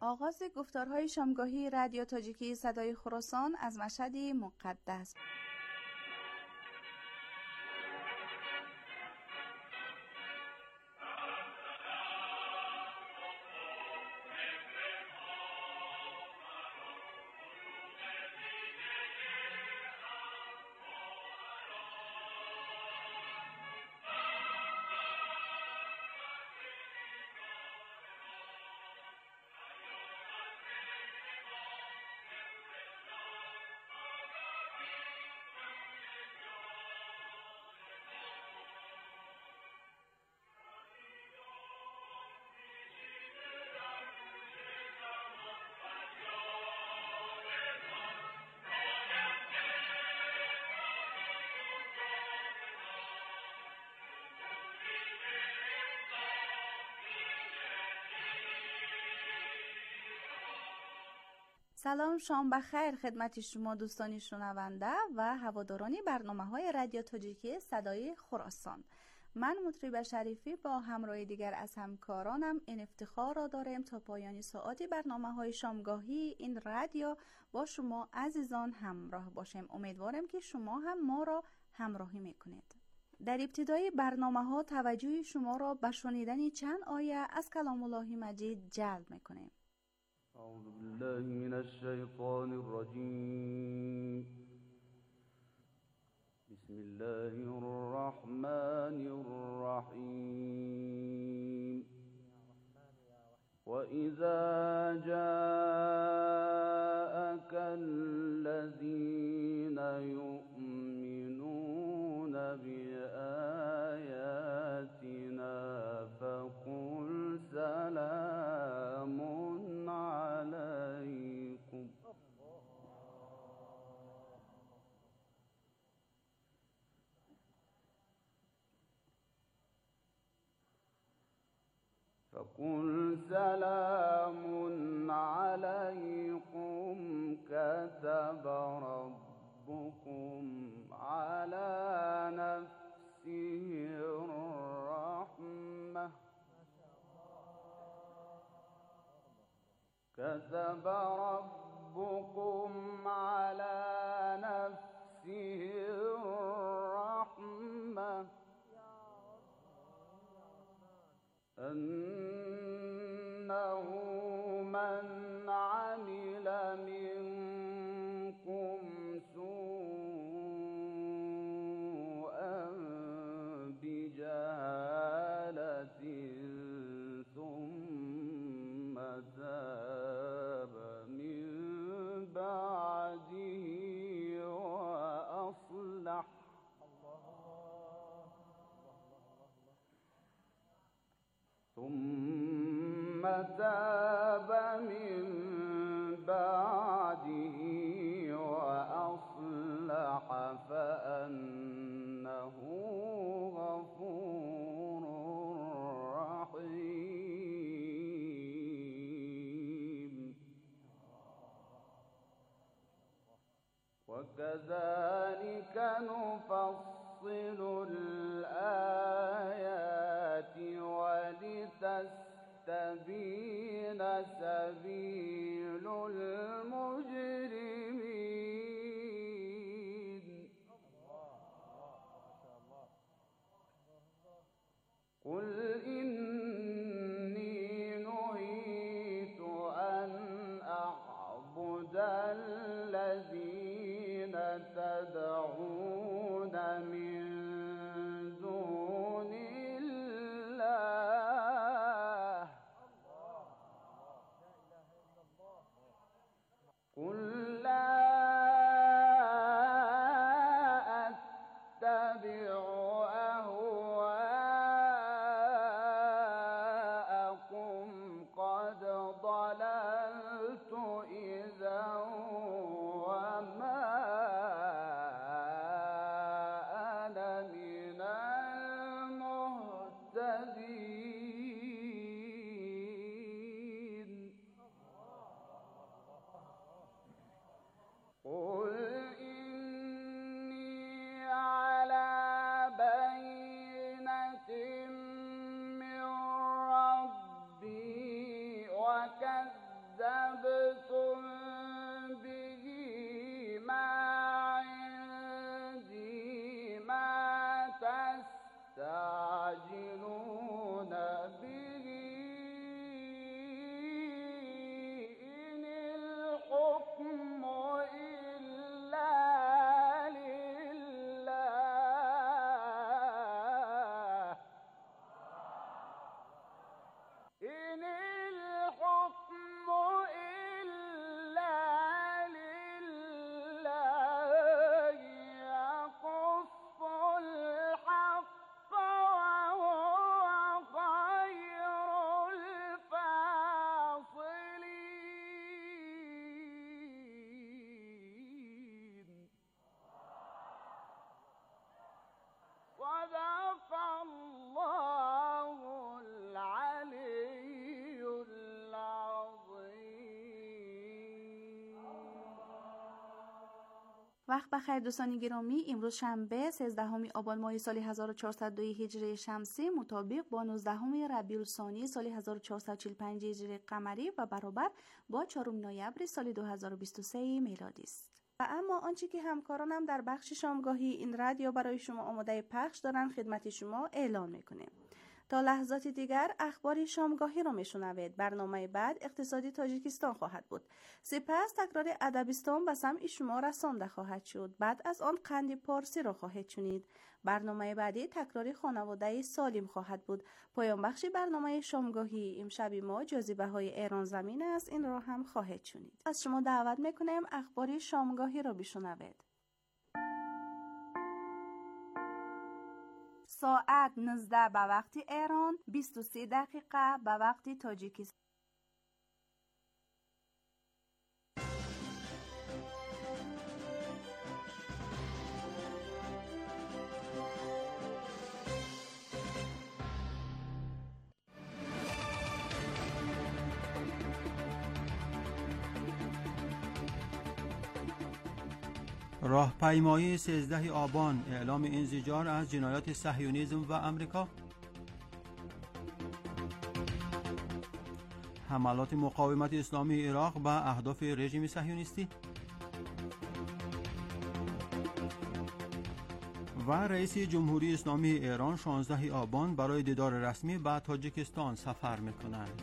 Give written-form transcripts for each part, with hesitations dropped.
آغاز گفتارهای شامگاهی رادیو تاجیکی صدای خراسان از مشهد مقدس. سلام، شام بخیر خدمت شما دوستان شنونده و هواداران برنامه‌های رادیو تاجیکی صدای خراسان. من مطرب شریفی با همراه دیگر از همکارانم این افتخار را داریم تا پایان ساعت برنامه‌های شامگاهی این رادیو با شما عزیزان همراه باشیم. امیدوارم که شما هم ما را همراهی میکنید. در ابتدای برنامه‌ها توجه شما را به شنیدن چند آیه از کلام الله مجید جلب میکنیم. أعوذ بالله من الشيطان الرجيم. بسم الله الرحمن الرحيم. وإذا جاءك الذين يؤمنون بآياتنا فقل سلام عليكم. فقل سلام عليكم كتب ربكم على نفسه الرحمة. كتب ربكم على نفسه الرحمة أنه من عمل منكم سوءا بجهالة ثم تاب من بعده وأصلح فأنه غفور رحيم. وكذلك نفصل الآيات ولتستبين سبيل المجرمين. قل إني نهيت أن أعبد الذين تدعون من دون الله. قل لا أتبع أهواءكم قد ضللت إذا وما وقت بخیر دوستان گرامی، امروز شنبه 13 آبان ماه سال 1402 هجری شمسی مطابق با 19 ربیع الثانی سال 1445 هجری قمری و برابر با 4 نوامبر سال 2023 میلادی است. و اما آنچه که همکارانم در بخش شامگاهی این رادیو برای شما آماده پخش دارن خدمت شما اعلان میکنیم. تا لحظات دیگر اخبار شامگاهی را میشنوید. برنامه بعد اقتصادی تاجیکستان خواهد بود. سپس تکرار ادبستان به سمع شما رسانده خواهد شد. بعد از آن قند پارسی را خواهید شنید. برنامه بعدی تکرار خانواده سالم خواهد بود. پایان بخش برنامه شامگاهی امشب ما جاذبه های ایران زمین است. این را هم خواهید شنید. از شما دعوت میکنیم اخبار شامگاهی را بشنوید. ساعت 19 به وقت ایران، 23 دقیقه به وقت تاجیکستان. راهپیمایی 13 آبان، اعلام انزجار از جنایات صهیونیسم و امریکا. حملات مقاومت اسلامی عراق به اهداف رژیم صهیونیستی. و رئیس جمهوری اسلامی ایران 16 آبان برای دیدار رسمی به تاجیکستان سفر می‌کند.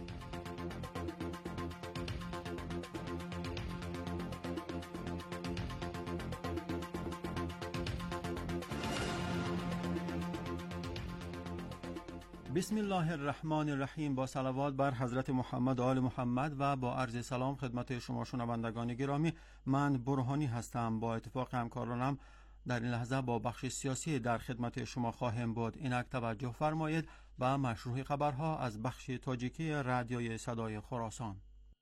بسم الله الرحمن الرحیم. با صلوات بر حضرت محمد و آل محمد و با عرض سلام خدمت شما شنوندگان گرامی، من برهانی هستم. با اتفاق همکارانم در این لحظه با بخش سیاسی در خدمت شما خواهم بود. اینک توجه فرمایید و مشروع خبرها از بخش تاجیکی رادیوی صدای خراسان.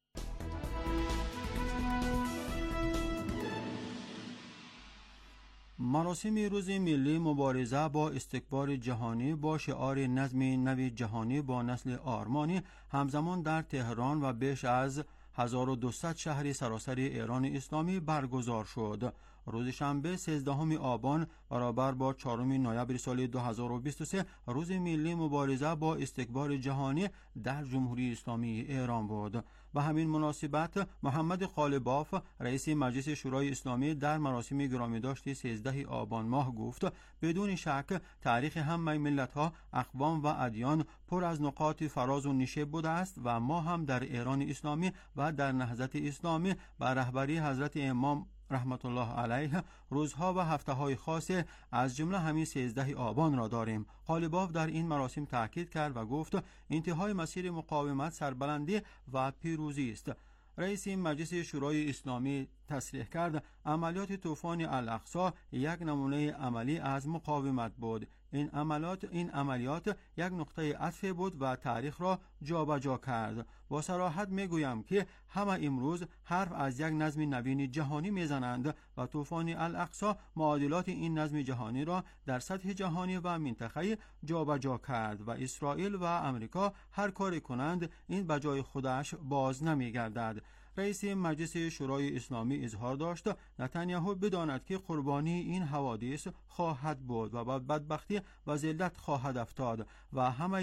مراسم روز ملی مبارزه با استکبار جهانی با شعار نظم نو جهانی با نسل آرمانی همزمان در تهران و بیش از 1200 شهر سراسر ایران اسلامی برگزار شد. روز شنبه 13 آبان برابر با 4 نوامبر سال 2023 روز ملی مبارزه با استکبار جهانی در جمهوری اسلامی ایران بود. به همین مناسبت محمد قالباف رئیس مجلس شورای اسلامی در مراسم گرامیداشت 13 آبان ماه گفت بدون شک تاریخ همه ملت‌ها، اقوام و ادیان پر از نقاط فراز و نشیب بوده است و ما هم در ایران اسلامی و در نهضت اسلامی به رهبری حضرت امام رحمت الله علیه روزها و هفته‌های خاص از جمله همین 13 آبان را داریم. قالباف در این مراسم تاکید کرد و گفت انتهای مسیر مقاومت سربلندی و پیروزی است. رئیس مجلس شورای اسلامی تصریح کرد عملیات طوفان الاقصی یک نمونه عملی از مقاومت بود. این عملیات یک نقطه عطف بود و تاریخ را جابجا کرد. با صراحت میگویم که همه امروز حرف از یک نظم نوین جهانی میزنند و طوفان الاقصی معادلات این نظم جهانی را در سطح جهانی و منطقه‌ای جابجا کرد و اسرائیل و امریکا هر کاری کنند این به جای خودش باز نمیگردد. رئیس مجلس شورای اسلامی اظهار داشت نتانیاهو بداند که قربانی این حوادث خواهد بود و بدبختی و ذلت خواهد افتاد و همه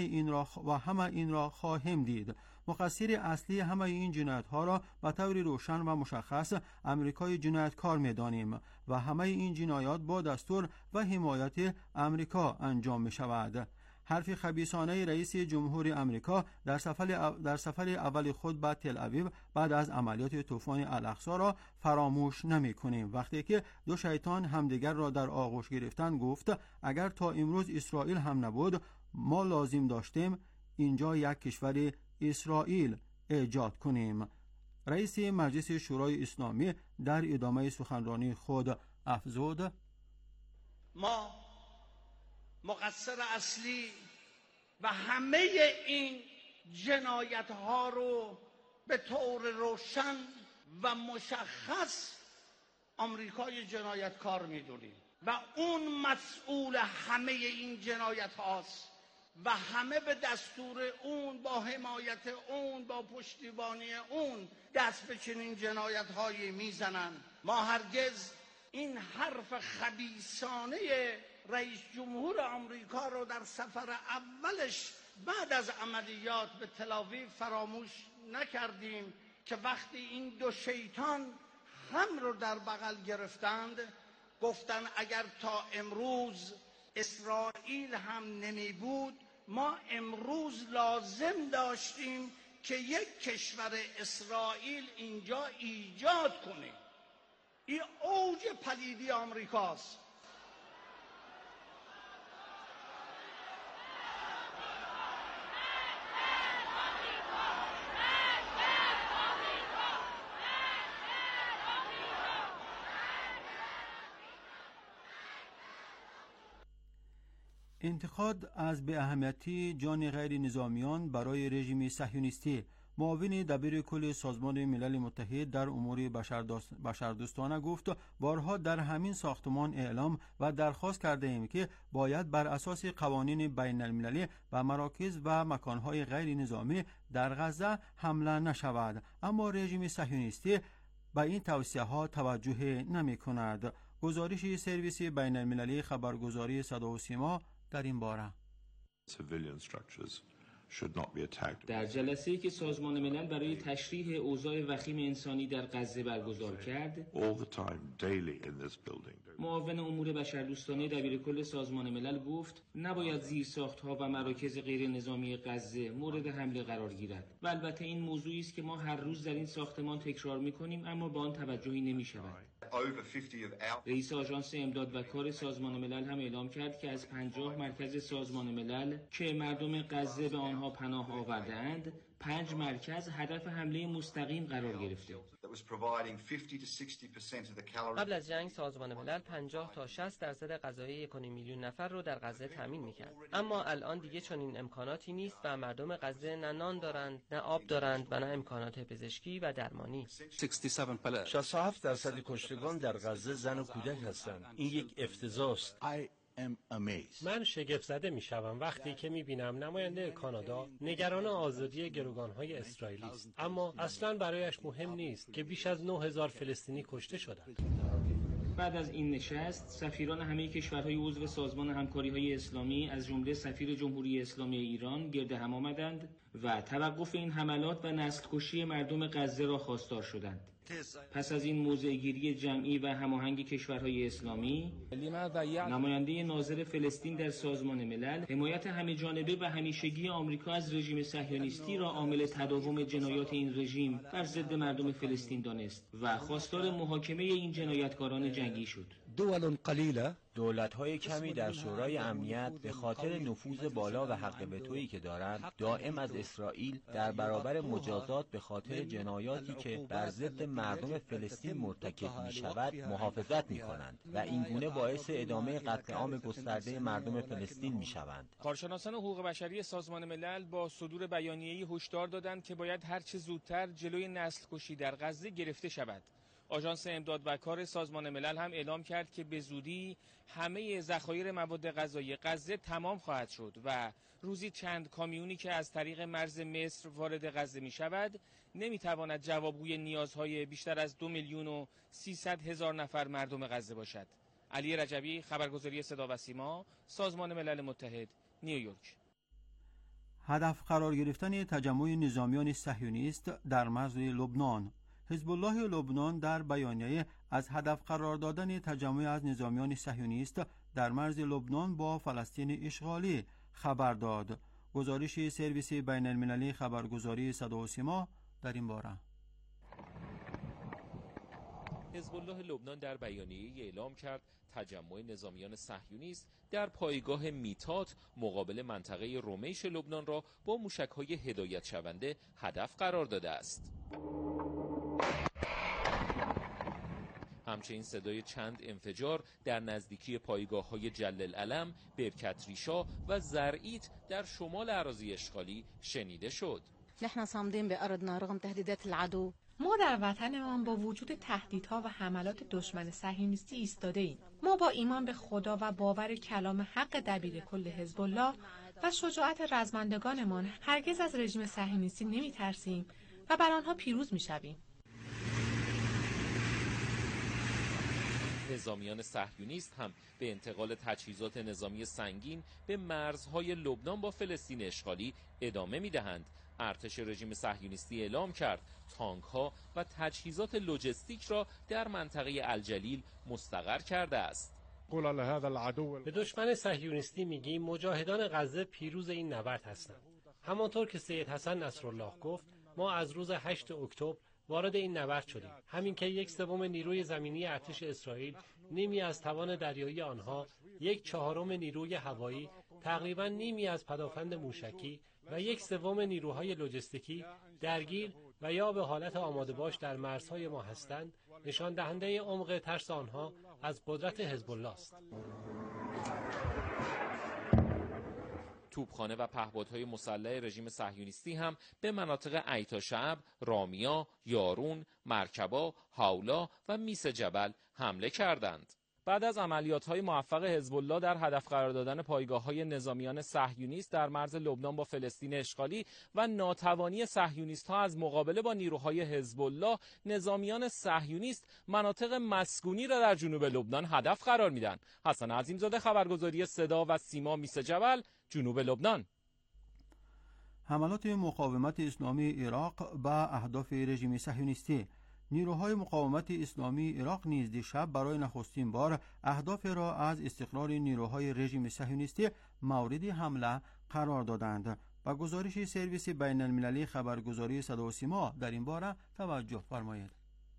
این را خواهیم دید. مقصر اصلی همه این جنایت‌ها را به طور روشن و مشخص امریکای جنایتکار می‌دانیم و همه این جنایات با دستور و حمایت امریکا انجام می‌شود. حرف خبیثانه رئیس جمهور امریکا در سفر اول خود به تل اویو بعد از عملیات طوفان الاقصی را فراموش نمی کنیم. وقتی که دو شیطان همدیگر را در آغوش گرفتن گفت اگر تا امروز اسرائیل هم نبود ما لازم داشتیم اینجا یک کشور اسرائیل ایجاد کنیم. رئیس مجلس شورای اسلامی در ادامه سخنرانی خود افزود ما مقصر اصلی و همه این جنایت ها رو به طور روشن و مشخص آمریکای جنایتکار میدونیم و اون مسئول همه این جنایت هاست و همه به دستور اون، با حمایت اون، با پشتیبانی اون دست به چنین جنایت هایی میزنن. ما هرگز این حرف خبیثانه رئیس جمهور آمریکا رو در سفر اولش بعد از عملیات به تل‌آویو فراموش نکردیم که وقتی این دو شیطان هم رو در بغل گرفتند گفتن اگر تا امروز اسرائیل هم نمی بود ما امروز لازم داشتیم که یک کشور اسرائیل اینجا ایجاد کنیم. این اوج پلیدی آمریکاست. انتقاد از به اهمیتی جان غیر نظامیان برای رژیم صهیونیستی. معاون دبیر کل سازمان ملل متحد در امور بشردوستانه گفت بارها در همین ساختمان اعلام و درخواست کرده ایم که باید بر اساس قوانین بین المللی و مراکز و مکانهای غیر نظامی در غزه حمله نشود، اما رژیم صهیونیستی به این توصیه ها توجه نمی کند. گزارش سرویس بین المللی خبرگزاری صدا و سیما در این باره. در جلسه‌ای که سازمان ملل برای تشریح اوضاع وخیم انسانی در غزه برگزار کرد، معاون امور بشردوستانه دبیرکل سازمان ملل گفت نباید زیرساخت‌ها و مراکز غیر نظامی غزه مورد حمله قرار گیرد و البته این موضوعی است که ما هر روز در این ساختمان تکرار می‌کنیم اما به آن توجهی نمی‌شود. رئیس آژانس امداد و کار سازمان ملل هم اعلام کرد که از 50 مرکز سازمان ملل که مردم غزه به آنها پناه آورده‌اند 5 مرکز هدف حمله مستقیم قرار گرفته. قبل از جنگ سازمان ملل 50 تا 60% غذای 1.5 میلیون نفر رو در غزه تامین می‌کرد، اما الان دیگه چنین امکاناتی نیست و مردم غزه نه نان دارند، نه آب دارند و نه امکانات پزشکی و درمانی. 67% کشتگان در غزه زن و کودک هستند. این یک افتضاح است. من شگفت زده می شوم وقتی که می بینم نماینده کانادا نگران آزادی گروگانهای اسرائیلی است، اما اصلا برایش مهم نیست که بیش از 9000 فلسطینی کشته شدند. بعد از این نشست سفیران همه کشورهای عضو سازمان همکاری‌های اسلامی از جمله سفیر جمهوری اسلامی ایران گرد هم آمدند و توقف این حملات و نسل‌کشی مردم غزه را خواستار شدند. پس از این موضع‌گیری جمعی و هماهنگ کشورهای اسلامی، نماینده ناظر فلسطین در سازمان ملل حمایت همه‌جانبه و همیشگی آمریکا از رژیم صهیونیستی را عامل تداوم جنایات این رژیم بر ضد مردم فلسطین دانست و خواستار محاکمه این جنایتکاران جنگی شد. دولت‌های کمی در شورای امنیت به خاطر نفوذ بالا و حق وتویی که دارند دائم از اسرائیل در برابر مجازات به خاطر جنایاتی که بر ضد مردم فلسطین مرتکب می‌شود محافظت می‌کنند و این گونه باعث ادامه قتل عام گسترده مردم فلسطین می‌شوند. کارشناسان حقوق بشری سازمان ملل با صدور بیانیه‌ای هشدار دادند که باید هر چه زودتر جلوی نسل‌کشی در غزه گرفته شود. آژانس امداد و کار سازمان ملل هم اعلام کرد که به زودی همه ذخایر مواد غذایی غزه تمام خواهد شد و روزی چند کامیونی که از طریق مرز مصر وارد غزه می شود نمی تواند جوابگوی نیازهای بیشتر از 2,300,000 نفر مردم غزه باشد. علی رجبی، خبرگزاری صدا و سیما، سازمان ملل متحد، نیویورک. هدف قرار گرفتن تجمع نظامیان صهیونیست در مرز لبنان. حزب الله لبنان در بیانیه از هدف قرار دادن تجمع از نظامیان صهیونیست در مرز لبنان با فلسطین اشغالی خبر داد. گزارش سرویس بین المللی خبرگزاری صدا و سیما در این باره. حزب الله لبنان در بیانیه‌ای اعلام کرد تجمع نظامیان صهیونیست در پایگاه میتات مقابل منطقه رمیش لبنان را با موشک‌های هدایت شونده هدف قرار داده است. همچنین صدای چند انفجار در نزدیکی پایگاه‌های جلل العلم، برکت ریشا و زرعیت در شمال اراضی اشغالی شنیده شد. نحن صامدين بأرضنا رغم تهديدات العدو. ما در وطنمان با وجود تهدیدها و حملات دشمن صهیونیستی ایستاده ایم. ما با ایمان به خدا و باور کلام حق دبیرکل حزب الله و شجاعت رزمندگانمان هرگز از رژیم صهیونیستی نمی‌ترسیم و بر آنها پیروز می‌شویم. نظامیان صهیونیست هم به انتقال تجهیزات نظامی سنگین به مرزهای لبنان با فلسطین اشغالی ادامه می‌دهند. ارتش رژیم صهیونیستی اعلام کرد تانک‌ها و تجهیزات لوجستیک را در منطقه الجلیل مستقر کرده است. به دشمن صهیونیستی میگیم مجاهدان غزه پیروز این نبرد هستند. همانطور که سید حسن نصرالله گفت ما از روز 8 اکتبر وارد این نبرد شدیم. همین که 1/3 نیروی زمینی ارتش اسرائیل، نیمی از توان دریایی آنها، 1/4 نیروی هوایی، تقریبا نیمی از پدافند موشکی و 1/3 نیروهای لوجستیکی درگیر و یا به حالت آماده باش در مرزهای ما هستند، نشان دهنده عمق ترس آنها از قدرت حزب الله است. توپخانه و پهپادهای مسلح رژیم صهیونیستی هم به مناطق ایتاشعب، رامیا، یارون، مرکبا، حولا و میس جبل حمله کردند. بعد از عملیات‌های موفق حزب الله در هدف قرار دادن پایگاه‌های نظامیان صهیونیست در مرز لبنان با فلسطین اشغالی و ناتوانی صهیونیست‌ها از مقابله با نیروهای حزب الله، نظامیان صهیونیست مناطق مسکونی را در جنوب لبنان هدف قرار میدن. حسن عظیمزاده، خبرگزاری صدا و سیما، میس جبل، جنوب لبنان. حملات مقاومت اسلامی عراق به اهداف رژیم صهیونیستی. نیروهای مقاومت اسلامی عراق نیز دیشب برای نخستین بار اهداف را از استقرار نیروهای رژیم صهیونیستی مورد حمله قرار دادند. با گزارش سرویس بین المللی خبرگزاری صدا و سیما در این باره توجه فرمایید.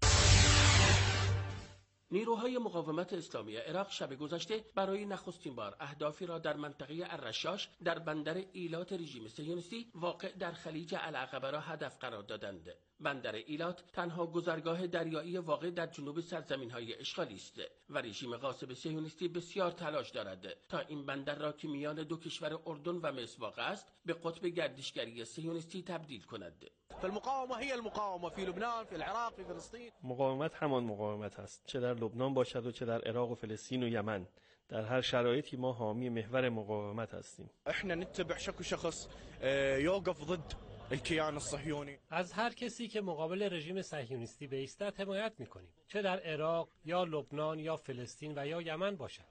نیروهای مقاومت اسلامی عراق شب گذشته برای نخستین بار اهدافی را در منطقه الرشاش در بندر ایلات رژیم صهیونیستی واقع در خلیج العقبه را هدف قرار دادند. بندر ایلات تنها گذرگاه دریایی واقع در جنوب سرزمین‌های اشغالی است و رژیم غاصب صهیونیستی بسیار تلاش دارد تا این بندر را که میان دو کشور اردن و مصر واقع است به قطب گردشگری صهیونیستی تبدیل کند. فالمقاومه هي المقاومه في لبنان، في العراق، في فلسطين. مقاومت همان مقاومت است، چه در لبنان باشد و چه در عراق و فلسطین و یمن. در هر شرایطی ما حامی محور مقاومت هستیم. احنا نتبع شخص يوقف ضد الكيان الصهيوني. از هر کسی که مقابل رژیم صهیونیستی بایستد حمایت می‌کنیم، چه در عراق یا لبنان یا فلسطین و یا یمن باشد.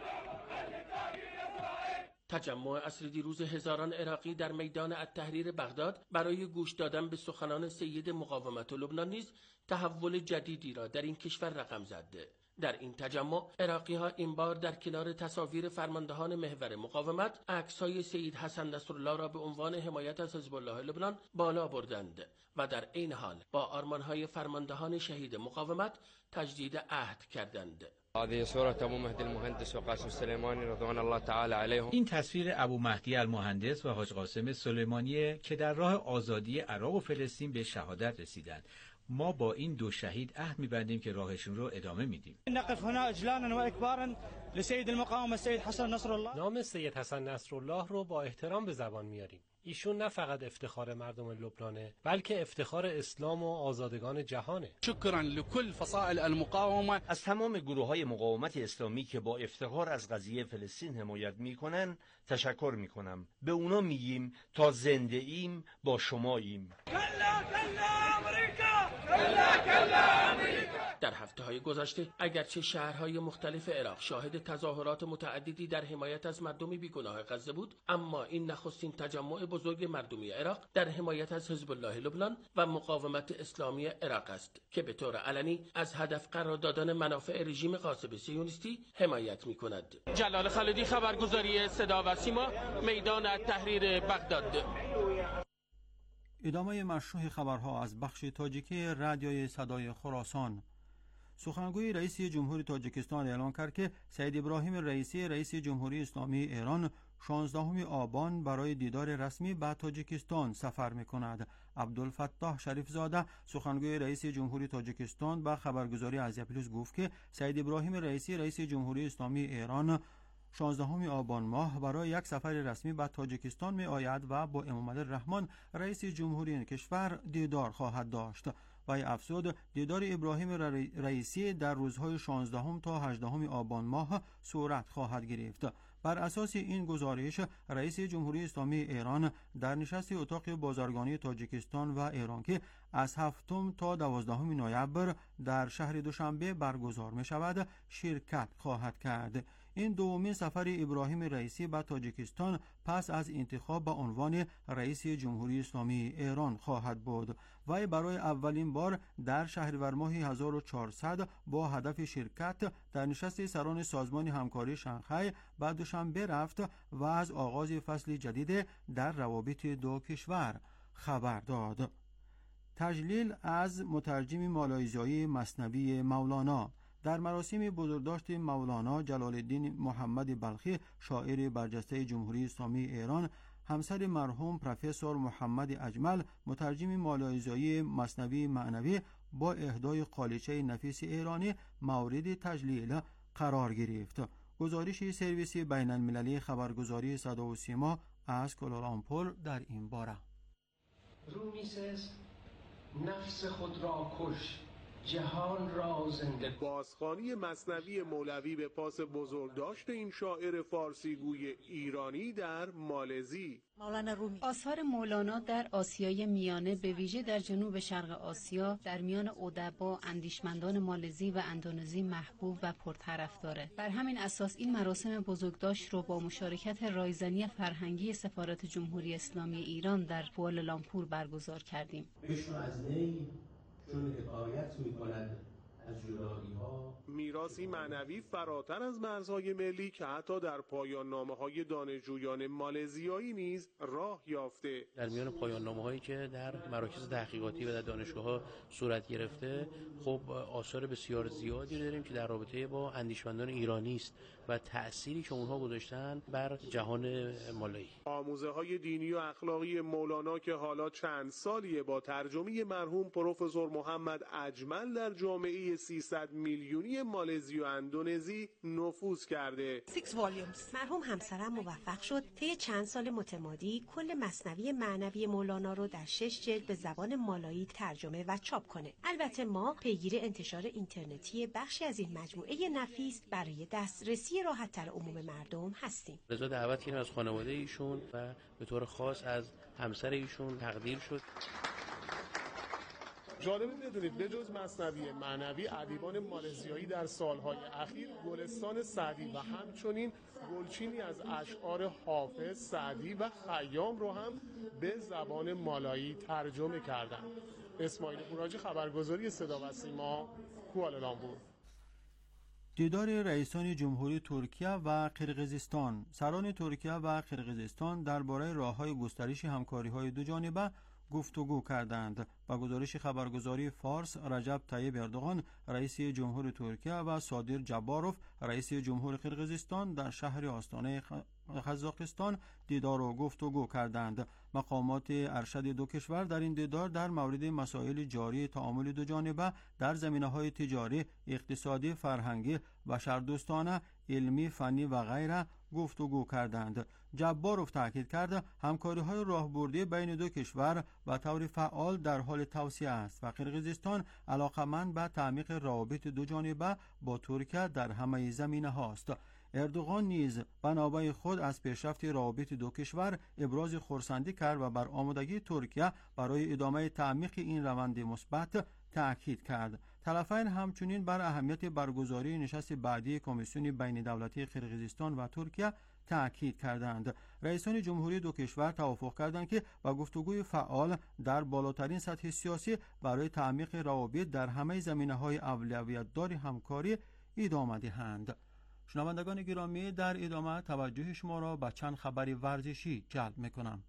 تجمع عصر دیروز هزاران عراقی در میدان التحریر بغداد برای گوش دادن به سخنان سید مقاومت لبنان نیز تحول جدیدی را در این کشور رقم زد. در این تجمع عراقی‌ها این بار در کنار تصاویر فرماندهان محور مقاومت عکس‌های سید حسن نصرالله را به عنوان حمایت از حزب الله لبنان بالا بردند و در این حال با آرمان‌های فرماندهان شهید مقاومت تجدید عهد کردند. هذه صورة ابو مهدی المهندس و قاسم سلیمانی رضوان الله تعالی علیهم. این تصویر ابو مهدی المهندس و حاج قاسم سلیمانی که در راه آزادی عراق و فلسطین به شهادت رسیدند. ما با این دو شهید عهد می‌بندیم که راهشون رو ادامه میدیم. نقف هنا اجلالا و اکبارا لسید المقاومه سید حسن نصرالله. نام سید حسن نصرالله رو با احترام به زبان میاریم. ایشون نه فقط افتخار مردم لبنانه، بلکه افتخار اسلام و آزادگان جهانه. شکرا لكل فصائل المقاومه. از تمام گروه‌های مقاومت اسلامی که با افتخار از قضیه فلسطین حمایت میکنن تشکر میکنم. به اونا میگیم تا زنده ایم با شماییم. در هفته‌های گذشته اگرچه شهرهای مختلف عراق شاهد تظاهرات متعددی در حمایت از مردم بیگناه غزه بود، اما این نخستین تجمع بزرگ مردمی عراق در حمایت از حزب الله لبنان و مقاومت اسلامی عراق است که به طور علنی از هدف قرار دادن منافع رژیم غاصب صهیونیستی حمایت می‌کند. جلال خالدی، خبرگزاری صدا و سیما، میدان التحریر بغداد. ادامه مشروع خبرها از بخش تاجیکی رادیوی صدای خراسان. سخنگوی رئیس جمهوری تاجیکستان اعلام کرد که سید ابراهیم رئیسی رئیس جمهوری اسلامی ایران 16 آبان برای دیدار رسمی به تاجیکستان سفر می‌کند. عبدالفتاح شریف زاده سخنگوی رئیس جمهوری تاجیکستان به خبرگزاری ازیا پلوس گفت که سید ابراهیم رئیسی رئیس جمهوری اسلامی ایران 16 آبان ماه برای یک سفر رسمی به تاجیکستان می آید و با امامت الرحمن رئیس جمهوری این کشور دیدار خواهد داشت. و افزود دیدار ابراهیم رئیسی در روزهای 16 تا 18 آبان ماه صورت خواهد گرفت. بر اساس این گزارش رئیس جمهوری اسلامی ایران در نشست اتاق بازرگانی تاجیکستان و ایران که از 7 تا 12 نوامبر در شهر دوشنبه برگزار می شود شرکت خواهد کرد. این دومین سفر ابراهیم رئیسی به تاجیکستان پس از انتخاب به عنوان رئیس جمهوری اسلامی ایران خواهد بود. وی برای اولین بار در شهریور ماه 1400 با هدف شرکت در نشست سران سازمان همکاری شانگهای به دوشنبه رفت و از آغاز فصل جدید در روابط دو کشور خبر داد. تجلیل از مترجم مالایزیایی مثنوی مولانا. در مراسم بزرگداشت مولانا جلال الدین محمد بلخی شاعر برجسته جمهوری اسلامی ایران، همسر مرحوم پروفسور محمد اجمل مترجم مالایزیایی مثنوی معنوی با اهدای قالیچه نفیس ایرانی مورد تجلیل قرار گرفت. گزارش سرویس بین المللی خبرگزاری صدا و سیما از کوالالامپور در این باره. رومیسس نفس خود را کش، جهان را زنده. بازخوانی مثنوی مولوی به پاس بزرگداشت این شاعر فارسی گوی ایرانی در مالزی. مولانا رومی. آثار مولانا در آسیای میانه به ویژه در جنوب شرق آسیا در میان ادبا، اندیشمندان مالزی و اندونزی محبوب و پرطرفداره. بر همین اساس این مراسم بزرگداشت رو با مشارکت رایزنی فرهنگی سفارت جمهوری اسلامی ایران در کوالالامپور برگزار کردیم. بشنو از نی چون حکایت می‌کند از جدایی‌ها. میراثی معنوی فراتر از مرزهای ملی که حتی در پایان نامه‌های دانشجویان مالزیایی نیز راه یافته. در میان پایان نامه‌هایی که در مراکز تحقیقاتی و در دانشگاه‌ها صورت گرفته، خب آثار بسیار زیادی داریم که در رابطه با اندیشمندان ایرانی است و تأثیری که اونها گذاشتن بر جهان مالایی. آموزه‌های دینی و اخلاقی مولانا که حالا چند سالیه با ترجمه مرحوم پروفسور محمد اجمل در جامعه 300 میلیونی مالزی و اندونزی نفوذ کرده. 6 volumes. مرحوم همسرم موفق شد طی چند سال متمادی کل مثنوی معنوی مولانا رو در 6 جلد به زبان مالایی ترجمه و چاپ کنه. البته ما پیگیر انتشار اینترنتی بخشی از این مجموعه نفیس برای دسترسی راحت‌تر عموم مردم هستیم. رضا دعوت کردیم از خانواده ایشون و به طور خاص از همسر ایشون تقدیر شد. جالبه بدونید به جز مثنوی معنوی ادیبان مالزیایی در سالهای اخیر گلستان سعدی و همچنین گلچینی از اشعار حافظ، سعدی و خیام رو هم به زبان مالایی ترجمه کردند. اسماعیل پوراجی، خبرگزاری صدا و سیما، کوالالامپور. دیدار رئیسان جمهوری ترکیه و قرقیزستان. سران ترکیه و قرقیزستان درباره راه‌های گسترش همکاری‌های دو جانبه گفتگو کردند. با گزارش خبرگزاری فارس، رجب طیب اردوغان رئیس جمهور ترکیه و صادر جباروف رئیس جمهور قرقیزستان در شهر آستانه قزاقستان دیدار و گفتگو کردند. مقامات ارشد دو کشور در این دیدار در مورد مسائل جاری تعامل دو جانبه در زمینه‌های تجاری، اقتصادی، فرهنگی، بشردوستانه، علمی، فنی و غیره گفتگو کردند. جباروف تاکید کرد همکاری‌های راهبردی بین دو کشور به طور فعال در حال توسعه است و قرقیزستان علاقه‌مند به تعمیق روابط دو جانبه با ترکیه در همه زمینه‌ها است. اردوغان نیز به نوبه خود از پیشرفت روابط دو کشور ابراز خرسندی کرد و بر آمادگی ترکیه برای ادامه تعمیق این روند مثبت تأکید کرد. طرفین همچنین بر اهمیت برگزاری نشست بعدی کمیسیون بین دولتی قرقیزستان و ترکیه تأکید کردند. رئیسان جمهوری دو کشور توافق کردند که با گفتگوی فعال در بالاترین سطح سیاسی برای تعمیق روابط در همه زمینه‌های اولویت‌دار همکاری ادامه دهند. شنوندگان گرامی، در ادامه توجه شما را به چند خبر ورزشی جلب می‌کنم.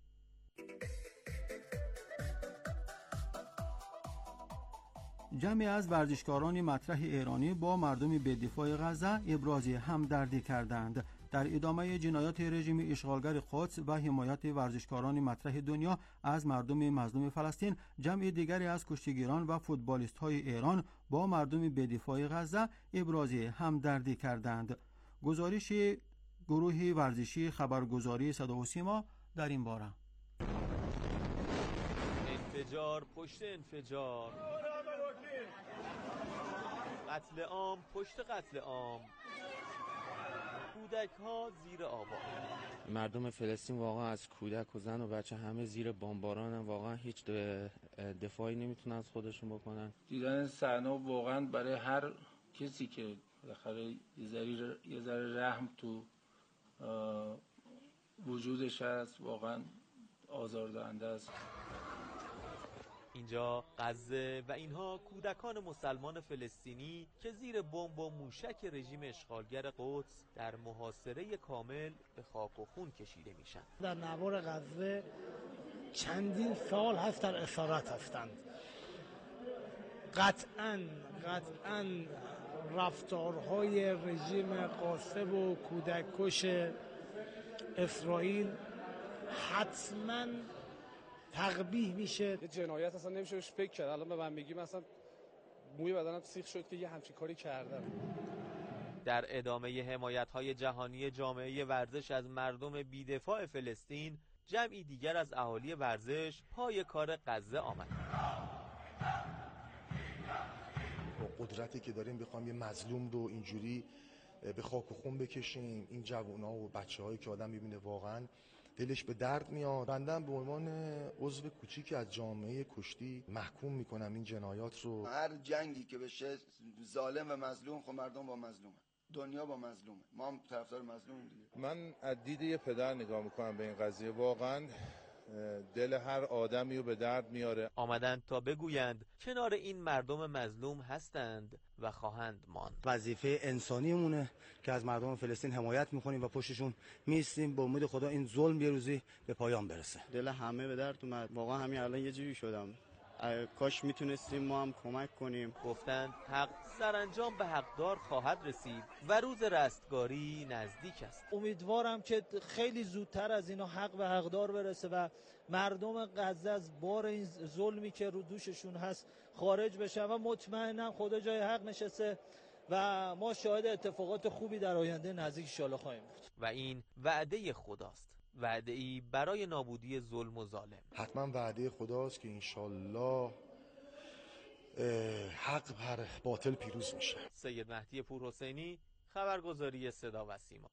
جمعی از ورزشکاران مطرح ایرانی با مردم بی‌دفاع غزه ابراز همدردی کردند. در ادامه جنایات رژیم اشغالگر قدس و حمایت ورزشکاران مطرح دنیا از مردم مظلوم فلسطین، جمع دیگری از کشتیگیران و فوتبالیست‌های ایران با مردم بی‌دفاع غزه ابراز همدردی کردند. گزارش گروه ورزشی خبرگزاری صدا و سیما در این باره. انفجار پشت انفجار، قتل عام پشت قتل عام، کودک کودک‌ها زیر آوار. مردم فلسطین واقعا از کودک و زن و بچه همه زیر بمباران، واقعا هیچ دفاعی نمیتونن از خودشون بکنن. دیدن صحنه واقعا برای هر کسی که بالاخره یه ذره رحم تو وجودش هست واقعا آزاردهنده است. اینجا غزه و اینها کودکان مسلمان فلسطینی که زیر بمب و موشک رژیم اشغالگر قدس در محاصره کامل به خاک و خون کشیده میشن. در نوار غزه چندین سال هست در اسارت هستند. قطعاً رفتارهای رژیم غاصب و کودک کش اسرائیل حتماً تقبیح میشه. یه جنایت اصلا نمیشه بهش فکر کرد. الان به من میگی مثلا موی بدنم سیخ شد که یه همچین کاری کردم. در ادامه حمایت‌های جهانی جامعه ورزش از مردم بی‌دفاع فلسطین، جمعی دیگر از اهالی ورزش پای کار غزه آمد. با قدرتی که داریم بخوام یه مظلوم رو اینجوری به خاک و خون بکشیم، این جوونا و بچه‌هایی که آدم می‌بینه واقعاً دلش به درد میاد. بنده به عنوان عضو کوچیکی از جامعه کشتی محکوم میکنم این جنایات رو. هر جنگی که بشه ظالم و مظلوم، خب مردم با مظلومه، دنیا با مظلومه، ما هم طرفدار مظلومیم دیگه. من از دید یه پدر نگاه میکنم به این قضیه، واقعا دل هر آدمی رو به درد میاره. آمدند تا بگویند کنار این مردم مظلوم هستند و خواهند ماند. وظیفه انسانیمونه که از مردم فلسطین حمایت میکنیم و پشتشون میستیم. با امید خدا این ظلم یه روزی به پایان برسه. دل همه به درد اومد. واقعا همین الان یه جوری شدم. کاش میتونستیم ما هم کمک کنیم. گفتند حق سرانجام به حقدار خواهد رسید و روز رستگاری نزدیک است. امیدوارم که خیلی زودتر از اینا حق به حقدار برسه و مردم غزه از بار این ظلمی که رو دوششون هست خارج بشن و مطمئنم خدا جای حق نشسته و ما شاهد اتفاقات خوبی در آینده نزدیک ان شاءالله خواهیم بود. و این وعده خداست، وعده‌ای برای نابودی ظلم و ظالم. حتما وعده خداست که انشالله حق بر باطل پیروز میشه. سید مهدی پورحسینی، خبرگزاری صدا و سیما.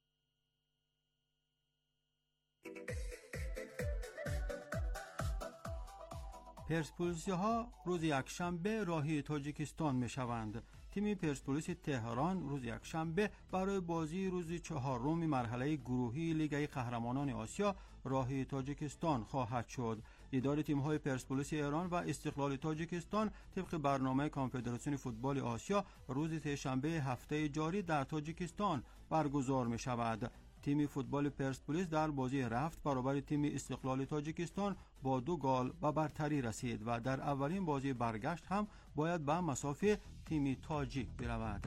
پرسپولیس‌ها روز یکشنبه راهی تاجیکستان میشوند. تیم پرسپولیس تهران روز یکشنبه برای بازی روز چهارم مرحله گروهی لیگ قهرمانان آسیا راهی تاجیکستان خواهد شد. دیدار تیم‌های پرسپولیس ایران و استقلال تاجیکستان طبق برنامه کنفدراسیون فوتبال آسیا روز سه‌شنبه هفته جاری در تاجیکستان برگزار می‌شود. تیم فوتبال پرسپولیس در بازی رفت برابر تیم استقلال تاجیکستان با 2 گل به برتری رسید و در اولین بازی برگشت هم باید به مسافه تیم تاجیک برود.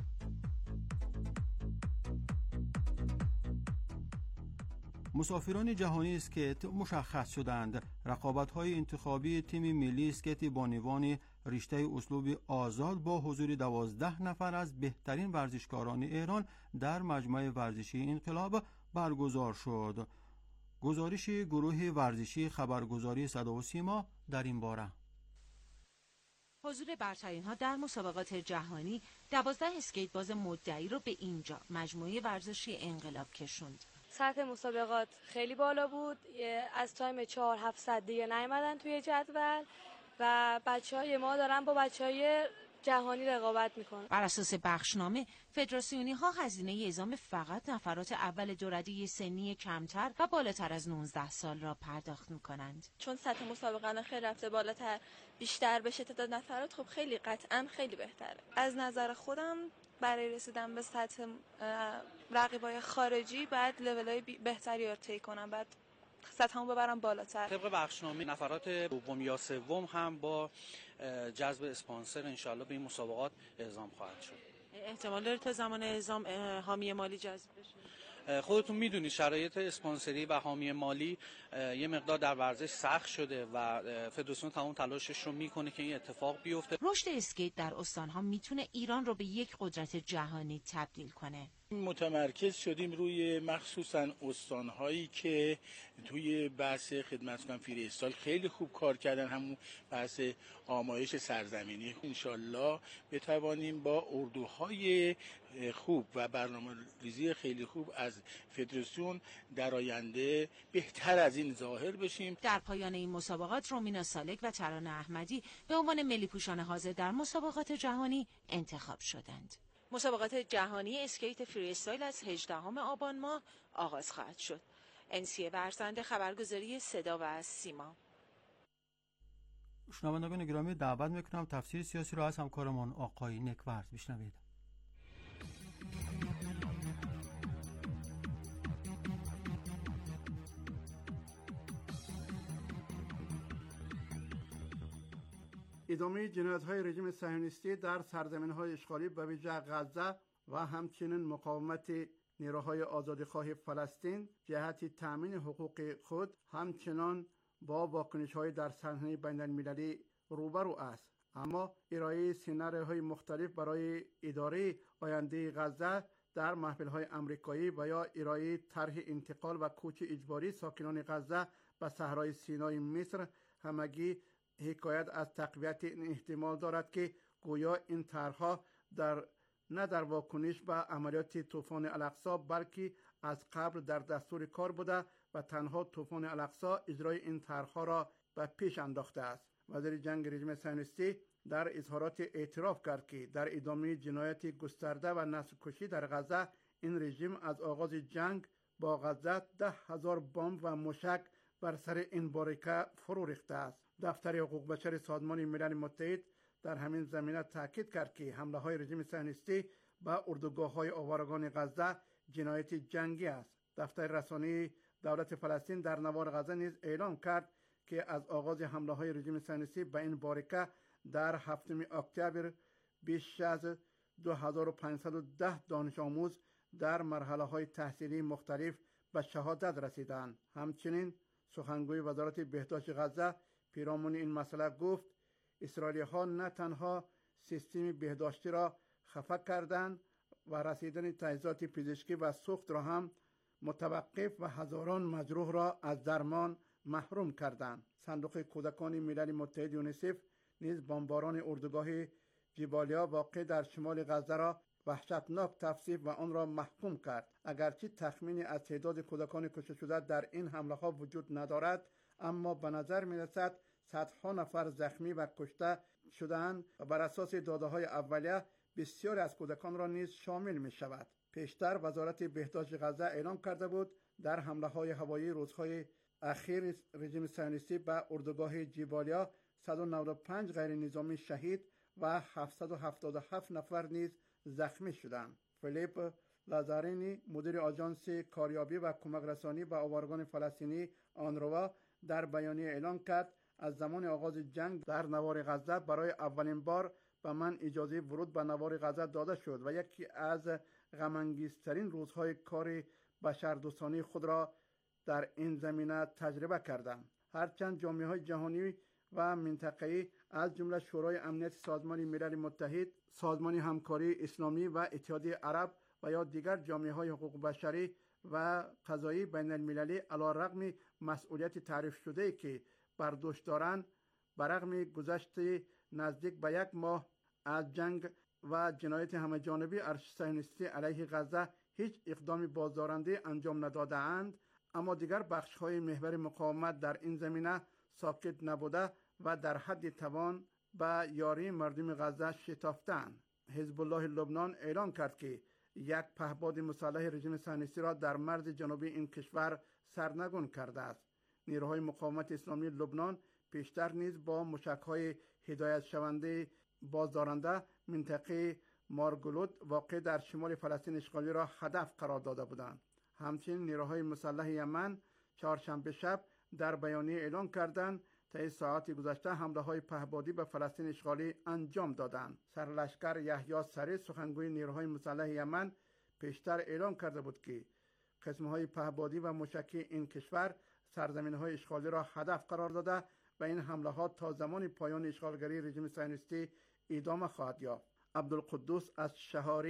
مسافران جهانی اسکیت مشخص شدند. رقابت‌های انتخابی تیم ملی اسکیت بانوان رشته اسلوب آزاد با حضور 12 نفر از بهترین ورزشکاران ایران در مجمع ورزشی انقلاب برگزار شد. گزارش گروه ورزشی خبرگزاری صدا و سیما در این باره. حضور برترین ها در مسابقات جهانی 12 اسکیت باز مدعی رو به اینجا مجموعه ورزشی انقلاب کشوند. سطح مسابقات خیلی بالا بود. از تایم 4-700 دیگه نیومدن توی جدول و بچهای ما دارن با بچهای جهانی رقابت میکنن. بر اساس بخشنامه فدراسیونی ها هزینه اعزام فقط نفرات اول دورده سنی کمتر و بالاتر از 19 سال را پرداخت میکنند. چون سطح مسابقه خیلی رفته بالاتر، بیشتر بشه تعداد نفرات، خب خیلی قطعا خیلی بهتره. از نظر خودم برای رسیدن به سطح رقیبای خارجی باید لولای بهتری رو طی کنم، بعد سطحمو ببرم بالاتر. طبق بخشنامه نفرات دوم یا سوم هم با جذب اسپانسر انشالله به این مسابقات اعزام خواهد شد. احتمال داره تا زمان اعزام حامی مالی جذب بشه؟ خودتون میدونید شرایط اسپانسری و حامی مالی یه مقدار در ورزش سخت شده و فدراسیون تمام تلاشش رو میکنه که این اتفاق بیفته. رشد اسکیت در استانها میتونه ایران رو به یک قدرت جهانی تبدیل کنه. متمرکز شدیم روی مخصوصا استانهایی که توی بحث خدمت کنم فریستایل خیلی خوب کار کردن، همون بحث آمایش سرزمینی. انشالله بتوانیم با اردوهای خوب و برنامه‌ریزی خیلی خوب از فدراسیون در آینده بهتر از این ظاهر بشیم. در پایان این مسابقات رومینا سالک و ترانه احمدی به عنوان ملی پوشان حاضر در مسابقات جهانی انتخاب شدند. مسابقات جهانی اسکیت فری استایل از 18 آبان ماه آغاز خواهد شد. انسیه ورزنده، خبرگزاری صدا و سیما. شنوندگان گرامی، دعوت میکنم تفسیر سیاسی را از همکارمان آقای نکورد بشنوید. ادامه جنایت‌های رژیم صهیونیستی در سرزمین‌های اشغالی به ویژه غزه و همچنین مقاومت نیروهای آزادیخواه فلسطین جهت تأمین حقوق خود همچنان با واکنش‌های در صحنه بین‌المللی روبرو است. اما ارائه سناریوهای مختلف برای اداره آینده غزه در محفل‌های آمریکایی و یا ارائه طرح انتقال و کوچ اجباری ساکنان غزه به صحرای سینای مصر همگی حکایت از تقویت این احتمال دارد که گویا این طرح‌ها نه در واکنش به عملیات طوفان الاقصی بلکه از قبل در دستور کار بوده و تنها طوفان الاقصی اجرای این طرح‌ها را به پیش انداخته است. وزیر جنگ رژیم صهیونیستی در اظهارات اعتراف کرد که در ادامه جنایت گسترده و نسل کشی در غزه این رژیم از آغاز جنگ با غزه 10,000 بمب و موشک بر سر این باریکه فرو ریخته است. دفتر حقوق بشر سازمان ملل متحد در همین زمینه تاکید کرد که حمله‌های رژیم صهیونیستی به اردوگاه‌های آوارگان غزه جنایت جنگی است. دفتر رسانه‌ای دولت فلسطین در نوار غزه نیز اعلام کرد که از آغاز حمله‌های رژیم صهیونیستی به این باریکه در 7 اکتبر بیش از 2510 دانش آموز در مرحله‌های تحصیلی مختلف به شهادت رسیدند. همچنین سخنگوی وزارت بهداشت غزه پیرامون این مسئله گفت اسرائیلی‌ها نه تنها سیستم بهداشتی را خفه کردند و رسیدن تجهیزات پزشکی و سوخت را هم متوقف و هزاران مجروح را از درمان محروم کردند. صندوق کودکان ملل متحد یونیسف نیز بمباران اردوگاه جبالیا واقع در شمال غزه را وحشتناک توصیف و آن را محکوم کرد. اگرچه تخمینی از تعداد کودکان کشته شده در این حمله‌ها وجود ندارد، اما به نظر می‌رسد صدها نفر زخمی و کشته شدند و بر اساس داده‌های اولیه بسیاری از کودکان را نیز شامل می‌شود. پیشتر وزارت بهداشت غزه اعلام کرده بود در حمله‌های هوایی روزهای اخیر رژیم صهیونیستی به اردوگاه جبالیا 195 غیر نظامی شهید و 777 نفر نیز زخمی شدند. فیلیپ لازارینی مدیر آژانس کاریابی و کمک رسانی به آوارگان فلسطینی آنروا در بیانیه اعلام کرد از زمان آغاز جنگ در نوار غزه برای اولین بار به من اجازه ورود به نوار غزه داده شد و یکی از غم‌انگیزترین روزهای کار بشردوستانه خود را در این زمینه تجربه کردم. هرچند جامعه‌های جهانی و منطقه‌ای از جمله شورای امنیت سازمان ملل متحد، سازمان همکاری اسلامی و اتحادیه عرب و یا دیگر جامعه‌های حقوق بشری و قضایی بین المللی علی‌رغم مسئولیت تعریف شده که بر دوش دارند، برغم گذشت نزدیک به 1 ماه از جنگ و جنایت همه‌جانبی صهیونیستی علیه غزه هیچ اقدام بازدارنده انجام نداده‌اند، اما دیگر بخش‌های محور مقاومت در این زمینه ساکت نبوده و در حد توان به یاری مردم غزه شتافتند. حزب الله لبنان اعلام کرد که یک پهپاد مسلح رژیم صهیونیستی را در مرز جنوبی این کشور سرنگون کرده است. نیروهای مقاومت اسلامی لبنان پیشتر نیز با موشک‌های هدایت شونده بازدارنده منطقه مارگولود واقع در شمال فلسطین اشغالی را هدف قرار داده بودند. همچنین نیروهای مسلح یمن چهارشنبه شب در بیانیه اعلام کردند طی ساعات گذشته حمله‌های پهپادی به فلسطین اشغالی انجام دادند. سرلشکر یحیی سری سخنگوی نیروهای مسلح یمن پیشتر اعلام کرده بود که قسم‌های پهپادی و موشکی این کشور سرزمین‌های اشغالی را هدف قرار داده و این حمله‌ها تا زمان پایان اشغالگری رژیم صهیونیستی ادامه خواهد یافت. عبدالقدوس از شهاری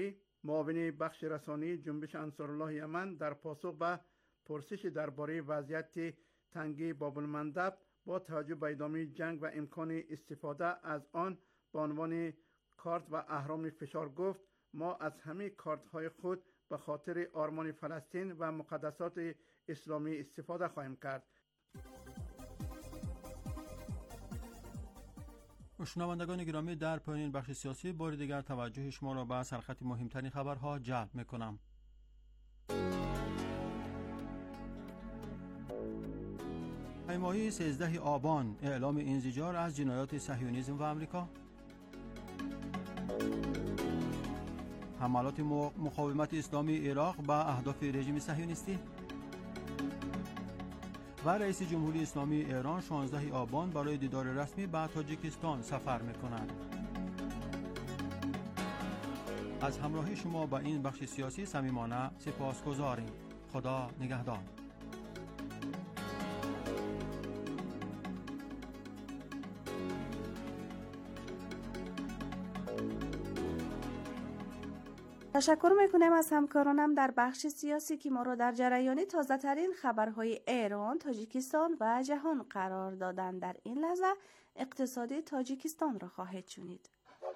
معاون بخش رسانه‌ای جنبش انصارالله یمن در پاسخ به پرسش درباره وضعیت تنگه باب المندب با توجه به ادامه جنگ و امکان استفاده از آن به عنوان کارت و اهرام فشار گفت: ما از همه کارت‌های خود به خاطر آرمان فلسطین و مقدسات اسلامی استفاده خواهیم کرد. شنوندگان گرامی، در پایان بخش سیاسی بار دیگر توجه شما را به سرخط مهمترین خبرها جلب می‌کنم. ماهی 13 آبان اعلام انزجار از جنایات صهیونیسم و آمریکا. حملات مقاومت اسلامی عراق به اهداف رژیم صهیونیستی. و رئیس جمهوری اسلامی ایران 16 آبان برای دیدار رسمی به تاجیکستان سفر می‌کند. از همراهی شما با این بخش سیاسی صمیمانه سپاسگزاریم. خدا نگهدار. تشکر میکنم از همکارانم در بخش سیاسی که ما را در جریان تازه ترین خبرهای ایران، تاجیکستان و جهان قرار دادند. در این لحظه اقتصاد تاجیکستان را خواهید شنید.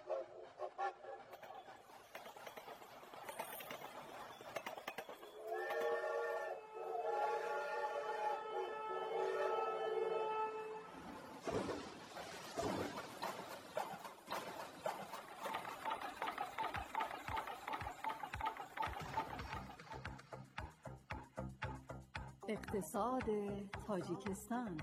اقتصاد تاجیکستان.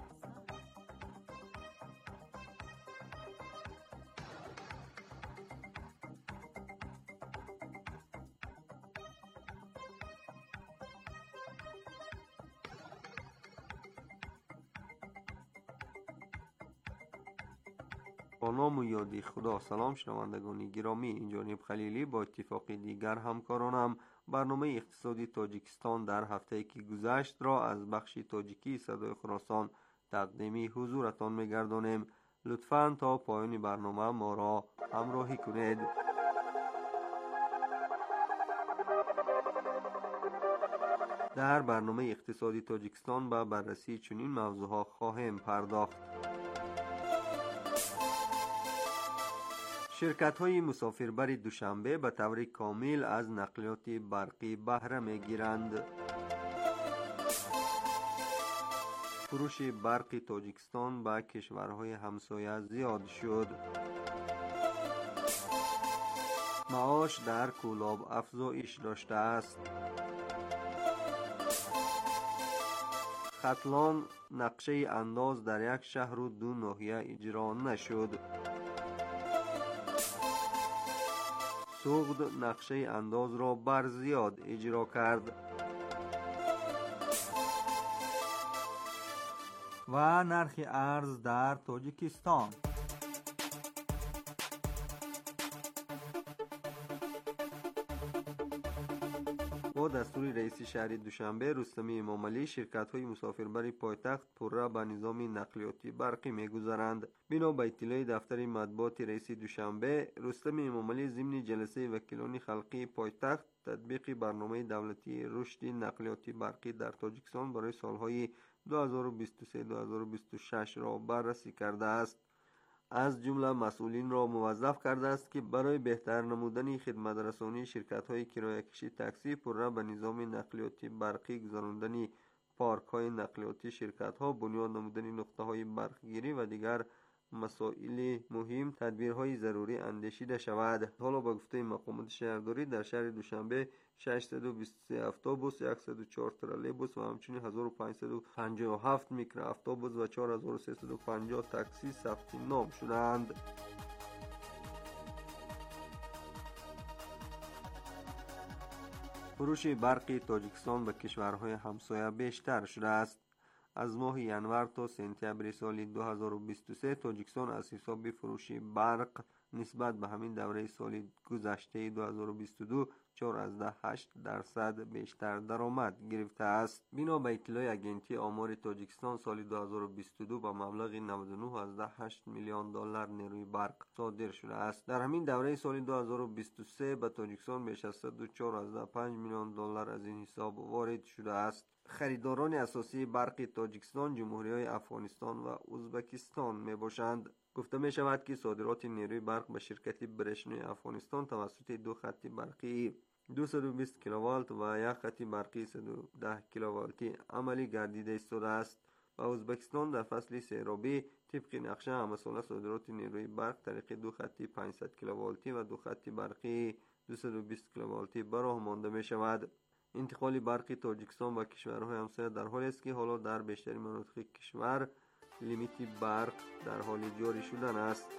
با نام و یاد خدا. سلام شنوندگان گرامی، این جانب خلیلی با اتفاق دیگر همکارانم برنامه اقتصادی تاجیکستان در هفته که گذشت را از بخش تاجیکی صدای خراسان تقدیمی حضورتان می‌گردانیم. لطفاً تا پایان برنامه ما را همراهی کنید. در برنامه اقتصادی تاجیکستان به بررسی چنین موضوعها خواهیم پرداخت. شرکت‌های مسافربر دوشنبه به طور کامل از نقلیات برقی بهره می‌گیرند. فروش برق تاجیکستان به کشورهای همسایه زیاد شد. معاش در کولاب افزایش داشته است. ختلان نقشه انداز در یک شهر و 2 ناحیه اجرا نشد. سوغد نقشه انداز را بر زیاد اجرا کرد. و نرخ ارز در تاجیکستان. با دستور رئیس شهر دوشنبه رستمی امامعلی، شرکت‌های مسافربر پایتخت پرره به نظام نقلیاتی برقی می‌گذارند. بنا به اطلاع دفتر مطبوعات رئیس دوشنبه، رستمی امامعلی ضمن جلسه وکیلان خلقی پایتخت تطبیق برنامه دولتی رشد نقلیاتی برقی در تاجیکستان برای سالهای 2023-2026 را بررسی کرده است. از جمله مسئولین را موظف کرده است که برای بهتر نمودن خدمت رسانی شرکت‌های کرایه‌کشی تاکسی پرره به نظام نقلیاتی برقی گذراندن پارک‌های نقلیاتی شرکت‌ها، بنیاد نمودن نقطه‌های برقگیری و دیگر مسائل مهم تدبیرهای ضروری اندیشیده شود. حالا با گفته مقامات شهرداری در شهر دوشنبه 623 اتوبوس، 104 ترالیبوس و همچنین 1557 میکرو اتوبوس و 4350 تاکسی ثبت نام شدند. فروش برق تاجیکستان به کشورهای همسایه بیشتر شده است. از ماه ینور تا سپتامبر سال 2023 تاجیکستان از حساب فروش برق نسبت به همین دوره سال گذشته 2022 24.8% بیشتر درآمد گرفته است. بنا به اطلاع اگنتی آمار تاجیکستان، سال 2022 با مبلغ 99.8 میلیون دلار نیروی برق صادر شده است. در همین دوره سال 2023 به تاجیکستان بیش از 104.5 میلیون دلار از این حساب وارد شده است. خریداران اساسی برق تاجیکستان جمهوری‌های افغانستان و ازبکستان می باشند. گفته می شود که صادرات نیروی برق به شرکت برشنوی افغانستان توسط دو خط برقی 220 کیلووالت و یک خط برقی 110 کیلووالتی عملی گردیده ایستاده است. و ازبکستان در فصل سیرابی طبق نقشه همساله صادرات نیروی برق طریق دو خطی 500 کیلووالتی و دو خطی برقی 220 کیلووالتی به راه مانده می شود. انتقال برق تاجیکستان با کشورهای همسایه در حالی است که حالا در بیشتر مناطق کشور لیمیت برق در حال جاری شدن است.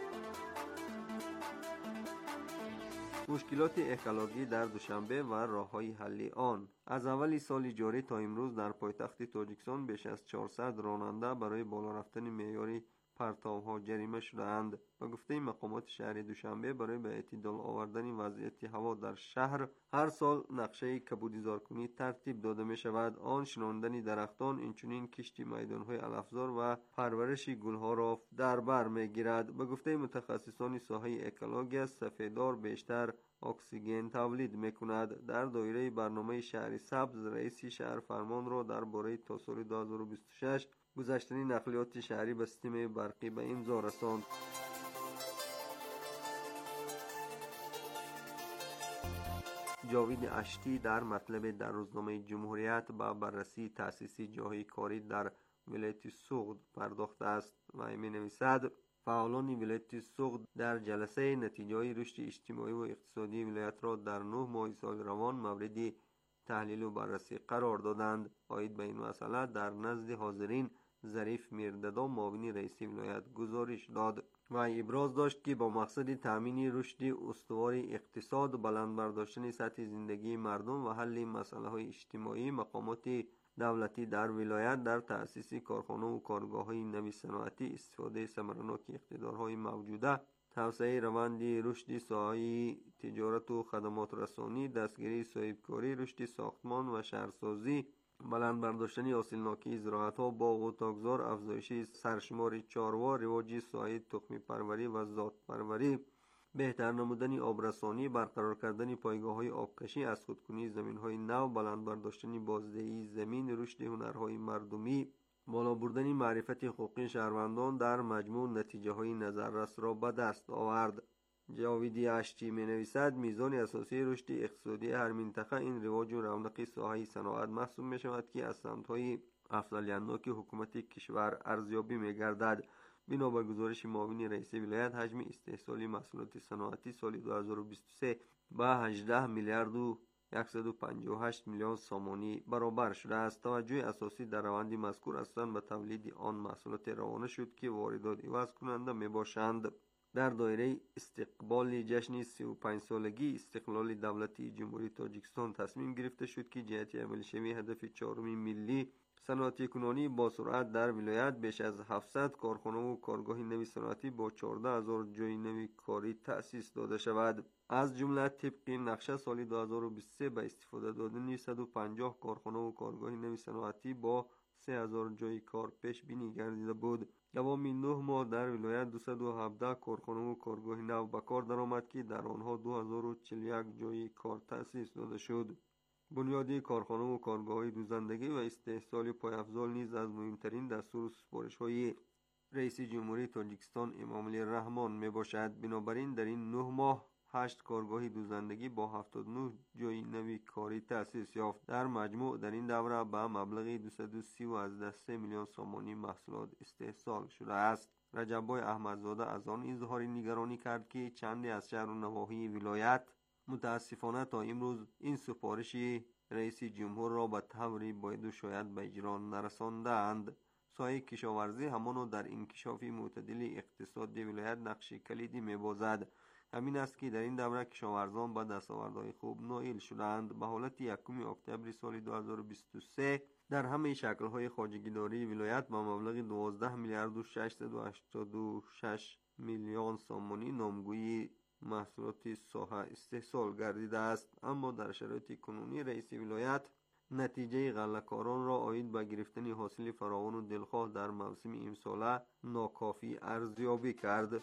مشکلات اکولوژی در دوشنبه و راه‌های حل آن. از اول سال جاری تا امروز در پایتخت تاجیکستان بیش از 400 راننده برای بالا رفتن معیار پرتاب‌ها جریمه شدند. با گفته مقامات شهر دوشنبه برای به اعتدال آوردن وضعیت هوا در شهر هر سال نقشه کبودیزارکنی ترتیب داده می شود. آن شناندن درختان، اینچنین کشت میدان‌های علفزار و پرورش گل‌ها را در بر می‌گیرد. با گفته متخصصان ساحه اکولوژی، سفیدار بیشتر اکسیژن تولید می‌کند. در دایره برنامه شهر سبز، رئیس شهر فرمان را درباره تا سال 2026 گذشتن نقلیات شهری به سیستم برقی به امضا رساند. جاوید اشتی در مطلب در روزنامه جمهوریت به بررسی تأسیس جاهای کاری در ولایت سوغد پرداخته است و می نویسد: فعالان ولایت سوغد در جلسه نتیجه رشد اجتماعی و اقتصادی ولایت را در 9 ماه سال روان مورد تحلیل و بررسی قرار دادند. عاید به این مسئله در نزد حاضرین ظریف میردادا معاون رئیس ولایت گزارش داد و ابراز داشت که با مقصد تامین رشد استوار اقتصاد، بلند برداشتن سطح زندگی مردم و حل مسائل اجتماعی، مقامات دولتی در ولایت در تأسیس کارخانه و کارگاه‌های نوی صنعتی، استفاده ثمرناک اقتدارهای موجوده، توسعه روند رشد ساحه تجارت و خدمات رسانی، دستگیری صاحبکاری، رشد ساختمان و شهرسازی، بلند برداشتن حاصلناکی زراعت‌ها، باغ و تاکزار، افزایش سرشمار چاروا، رواج ساحه تخم پروری و ذات پروری، بهتر نمودن آبرسانی، برقرار کردن پایگاه‌های آبکشی، از خودکنی زمین‌های نو، بلند برداشتن بازدهی زمین، رشد هنرهای مردمی، بالا بردن معرفت حقوقی شهروندان، در مجموع نتیجه‌های نظررس را به دست آورد. جاویدی اشتی می نویسد: میزان اساسی رشد اقتصادی هر منطقه این رواج و رونق ساحه صنعت محسوب می شود که از سمت‌های افضلیت‌ناک حکومت کشور ارزیابی می گردد. بنا به گزارش معاون رئیس ولایت، حجم استحصال محصولات صنعتی سال 2023 به 18 میلیارد و 158 میلیون سامانی برابر شده است. توجه اساسی در روند مذکور اصلا به تولید آن محصولات روانه شد که واردات عوض کننده می باشند. در دایره استقبال جشن 35 سالگی استقلال دولتی جمهوری تاجیکستان تصمیم گرفته شد که جهت عمل شوی هدف 4 ملی صنعتی کنونی با سرعت در ولایت بیش از 700 کارخانه و کارگاه نوی صنعتی با 14,000 جای نوی کاری تأسیس داده شود. از جمله طبق نقشه سال 2023 به استفاده دادن 150 کارخانه و کارگاه نوی صنعتی با 3,000 جای کار پیش بینی گردیده بود. دوام 9 ماه در ولایت 217 کارخانه و کارگاه نو به کار درآمد که در آنها 2041 جای کار تأسیس داده شد. بنیادی کارخانه و کارگاه‌های دوزندگی و استحصال پایافزال نیز از مهمترین دستور و سپارش‌های رئیس جمهوری تاجیکستان امامعلی رحمان می باشد. بنابراین در این 9 ماه 8 کارگاه دوزندگی با 79 جای نوی کاری تأسیس یافت. در مجموع در این دوره به مبلغ 230 میلیون سامانی محصولات استحصال شده است. رجب‌بای احمدزاده از آن اظهار نگرانی کرد که چندی از شهر و نواحی ولایت متاسفانه تا امروز این سفارش رئیس جمهور را به طوری باید و شاید به اجرا نرساندند. ساحه کشاورزی همانو در انکشاف معتدل اقتصاد ولایت نقش کلیدی می‌بازد. همین است که در این دوره کشاورزان به دستاوردهای خوب نائل شدند. به حالت 1 اکتبر سال 2023 در همه شکل‌های خواجگیداری ولایت با مبلغ 12 میلیارد و 686 میلیون سامانی نامگویی محصولات ساحه استحصال گردیده است. اما در شرایط کنونی رئیس ولایت نتیجه غله‌کاران را عاید به گرفتن حاصل فراوان و دلخواه در موسم امساله ناکافی ارزیابی کرد.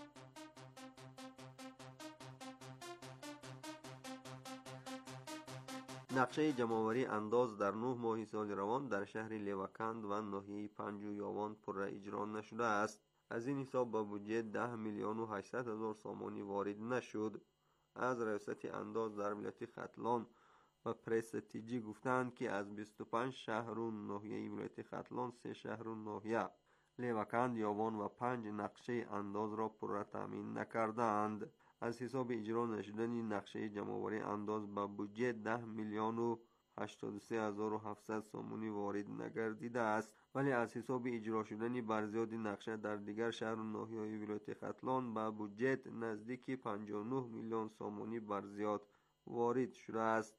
نقشه جمع‌آوری انداز در 9 ماه سال روان در شهر لیوکند و ناحیه پنج و یاوان پرره اجرا نشده است. از این حساب به بودجه 10 میلیون و 800 هزار سامانی وارد نشد. از رئیست انداز در ولایت ختلان و پرس تیجی گفتند که از 25 شهر و ناحیه ولایت ختلان 3 شهر و ناحیه لیوکند، یاوان و 5 نقشه انداز را پرره تامین نکردند. از حساب اجرا نشدن نقشه جمع‌آوری انداز به بودجه 10 میلیون و 83 هزار و 700 سامانی وارد نگردیده است، ولی از حساب اجرا شدن برزیاد نقشه در دیگر شهر و ناحیه‌های ولایت ختلان به بودجه نزدیک 59 میلیون سامانی برزیاد وارد شده است.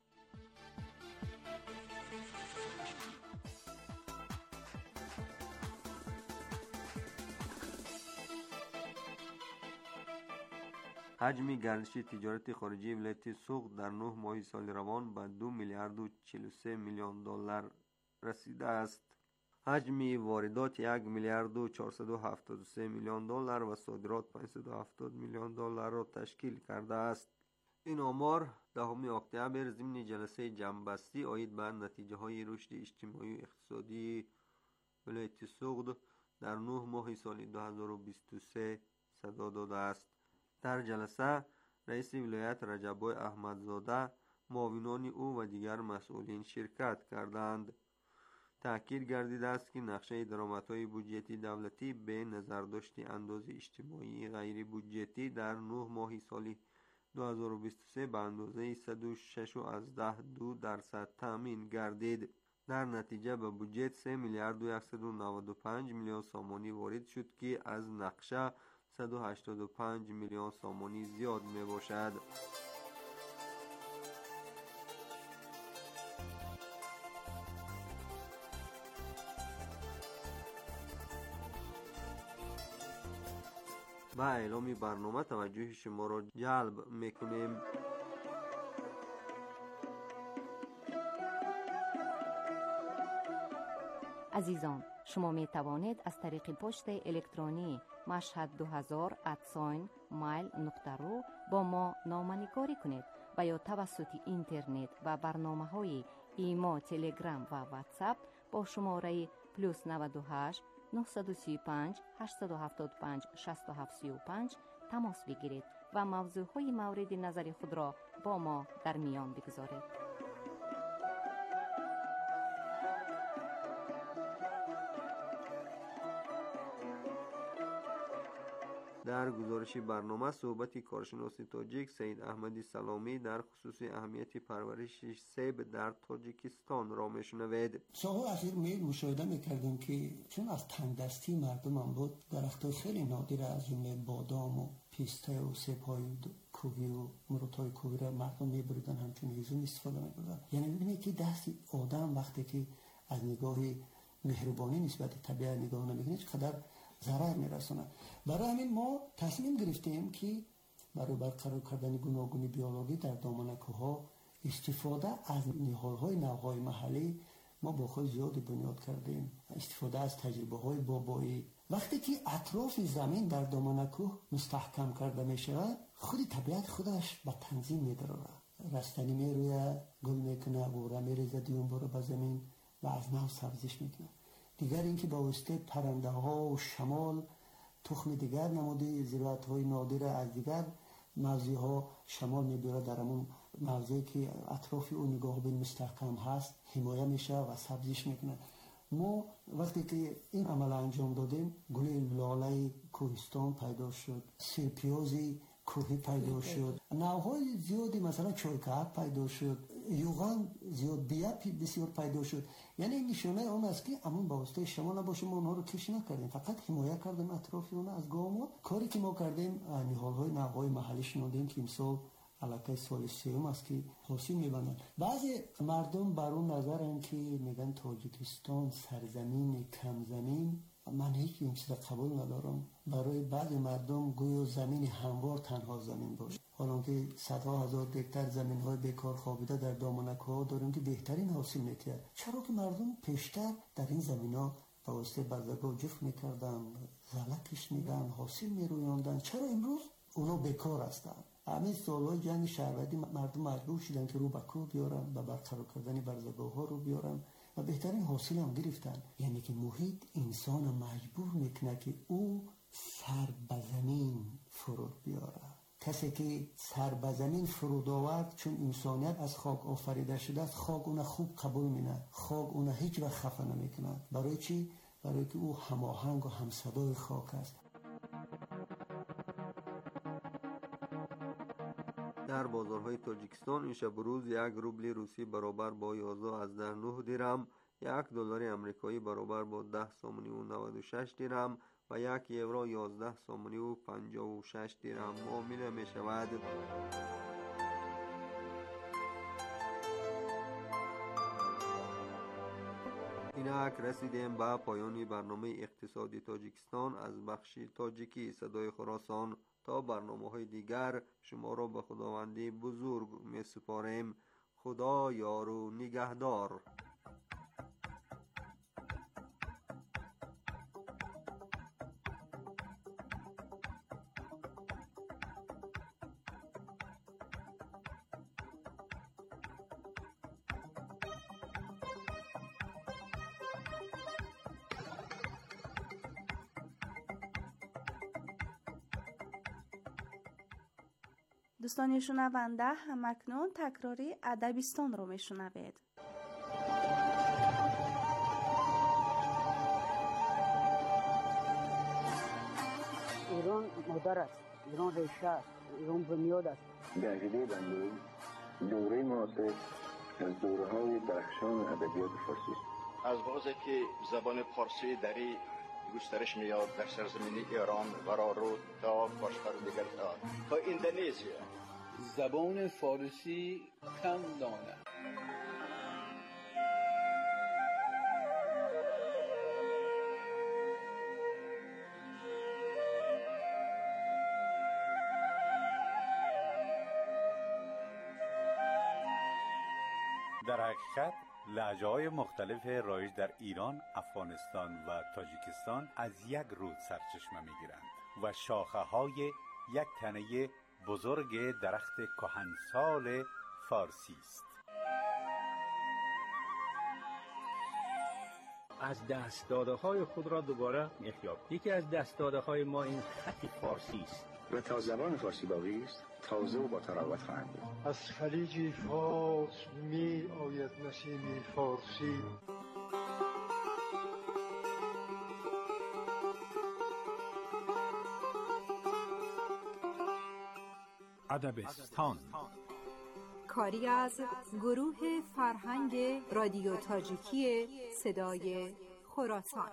حجم گردش تجارت خارجی ولایت سوق در 9 ماه سال روان به 2 میلیارد و 43 میلیون دلار رسیده است. حجم واردات 1 میلیارد و 473 میلیون دلار و صادرات 570 میلیون دلار را تشکیل کرده است. این آمار 10 اکتبر ضمن جلسه جمع‌بستی عاید به نتیجه های رشد اجتماعی و اقتصادی ولایت سوق در 9 ماه سال 2023 صدا داده است. در جلسه رئیس ولایت رجبای احمدزاده، معاونان او و دیگر مسئولین شرکت کردند. تأکید گردیده است که نقشه درآمدهای بودجتی دولتی به نظر داشت انداز اجتماعی غیر بودجتی در 9 ماه سال 2023 به اندازه 106.2% تامین گردید. در نتیجه به بودجه 3 میلیارد و 195 میلیون سامانی وارد شد که از نقشه 185 میلیون سامانی زیاد می باشد. با اعلام برنامه توجه شما را جلب میکنیم. عزیزان، شما می توانید از طریق پست الکترونی mashhad2000@mail.ru با ما نامه‌نگاری کنید و یا توسط اینترنت و برنامه‌های ایما، تلگرام و واتساپ با شماره +98 935 875 6735 تماس بگیرید و موضوعهای مورد نظر خود را با ما در میان بگذارید. در گزارش برنامه صحبت کارشناس تاجیک سید احمدی سلامی در خصوص اهمیت پرورش سیب در تاجیکستان را میشنوید. سال‌های اخیر مشاهده میکردیم که چون از تنگدستی مردم هم بود، درختای خیلی نادر از جمله بادام و پیسته و سیب‌های کوهی و مرغ‌های کوهی را مردم میبریدن همچون هیزم استفاده میکردن. یعنی ببینید که دست آدم وقتی که از نگاه مهربانی نسبت طبیعت نگاه نمیکنه چقدر ضرر میرسونه. برای همین ما تصمیم گرفتیم که برای برقرار کردن گوناگونی بیولوژی در دامنه‌ها استفاده از نهال‌های نوهای محلی ما با خود زیاد بنیاد کردیم. استفاده از تجربه‌های بابایی. وقتی که اطراف زمین در دامنه‌کوه مستحکم کرده میشه، خود طبیعت خودش به تنظیم میداره. رستنی میرویه، گل میکنه، بوره میریزه دیون باره به زمین و از نو سبزش میکنه. دیگر اینکه با واسطه پرنده ها و شمال تخم دیگر نموده زراعت های نادر از دیگر موضوع ها شمال میبره در همون موضوعی که اطراف اون نگاه بین مستحکم هست حمایه میشه و سبزش میکنه. ما وقتی که این عمل انجام دادیم گل لاله کوهستان پیدا شد، سرپیازی کوهی پیدا شد، نوهای زیادی مثلا چایکهک پیدا شد، یوغان زیاد بسیار پیدا شد. یعنی این نشانه اون است که همون با واسطه شما نباشه ما اونها رو کش نکردیم، فقط حمایه کردیم اطراف اونها از گام. کاری که ما کردیم نهال‌های نوهای محلی شنودیم که امسال علاقه سال سوم است که حاصل میبندن. بعضی مردم بر اون نظرن که میگن تاجیکستان سرزمین کم زمین. من هیچ این چیز قبول ندارم. برای بعضی مردم گویا زمین هموار تنها زمین باشه. حالا که صدها هزار هکتار زمین‌های بیکار خوابیده در دامنک‌ها داریم که بهترین حاصل می‌کنه. چرا که مردم پیشتر در این زمین‌ها به واسطه بردگاه جفت می‌کردن، زلکش می‌دن، حاصل می‌رویاندن؟ چرا امروز اونا بیکار هستن؟ همین سال‌های جنگ شهروندی مردم مجبور شدن که رو به کوه بیارن و برقرار کردن بردگاه‌ها رو بیارن و بهترین حاصل هم گرفتن. یعنی که محیط انسان مجبور میکنه که او سر به زمین فرود بیاره. کسی که سر به زمین فرود آورد، چون انسانیت از خاک آفریده شده است، خاک اون خوب قبول مینه، خاک اون هیچ وقت خفه نمیکنه. برای چی؟ برای که او هماهنگ و همصدای خاک است. در بازارهای تاجیکستان این شب روز 1 روبل روسی برابر با 11.9 درهم، $1 امریکایی برابر با 10 سامانی و 96 درهم و 1 یورو 11 سامانی و 56 درهم معامله می شود. اینک رسیدیم به پایان برنامه اقتصادی تاجیکستان از بخش تاجیکی صدای خراسان. تا برنامه‌های دیگر شما را به خداوندی بزرگ می سپاریم. خدا یار و نگهدار. دوستان شنونده، همکنون تکراری ادبستان رو میشنوید. ایران مادر است، ایران ریشه است، ایران بنیاد است. گنجیده بنده دوره معاصر از دوره‌های درخشان ادبیات فارسی است. از بازی که زبان فارسی دری گسترش میاد در سرزمین ایران و رو تا کشور دیگر تا اندونزیا. زبان فارسی کم دانه. در حقیقت لهجه‌های مختلف رایج در ایران، افغانستان و تاجیکستان از یک رود سرچشمه می‌گیرند و شاخه‌های یک تنه بزرگ درخت کهنسال فارسی است. از دست‌داده‌های خود را دوباره می‌یابیم. یکی از دست‌داده‌های ما این خط فارسی است و تا زبان فارسی باقی است تازه و با تراوت خواهد بود. از خلیج فارس می آید نسیم فارسی. ادبستان کاری از گروه فرهنگ رادیو تاجیکی صدای خراسان.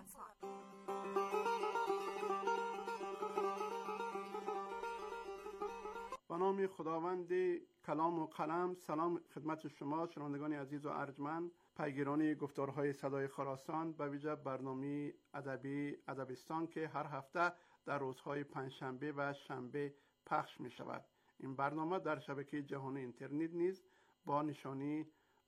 به نام خداوند کلام و قلم. سلام خدمت شما شنوندگان عزیز و ارجمند، پیگیران گفتارهای صدای خراسان، به ویژه برنامه ادبی ادبستان که هر هفته در روزهای پنجشنبه و شنبه پخش می شود. این برنامه در شبکه جهانی اینترنت نیز با نشانی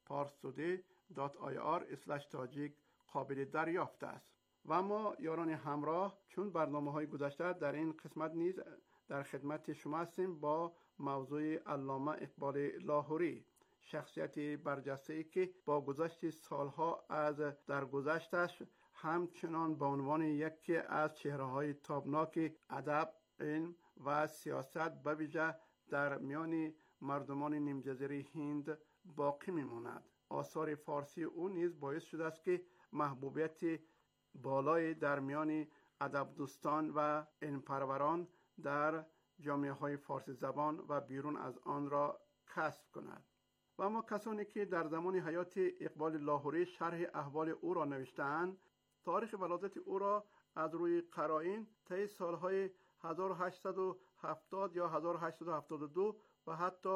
parstoday.ir/tajik قابل دریافت است. و ما یاران همراه چون برنامه‌های گذشته در این قسمت نیز در خدمت شما هستیم با موضوع علامه اقبال لاهوری، شخصیت برجسته‌ای که با گذشت سالها از درگذشتش همچنان به عنوان یکی از چهره‌های تابناک ادب، علم و سیاست به ویژه در میان مردمان نیمجزیره هند باقی می‌ماند. آثار فارسی او نیز باعث شده است که محبوبیت بالای در میان ادب دوستان و علم‌پروران در جامعه‌های فارسی زبان و بیرون از آن را کسب کند. و اما کسانی که در زمان حیات اقبال لاهوری شرح احوال او را نوشته‌اند، تاریخ ولادت او را از روی قرائن طی سالهای 1870 یا 1872 و حتی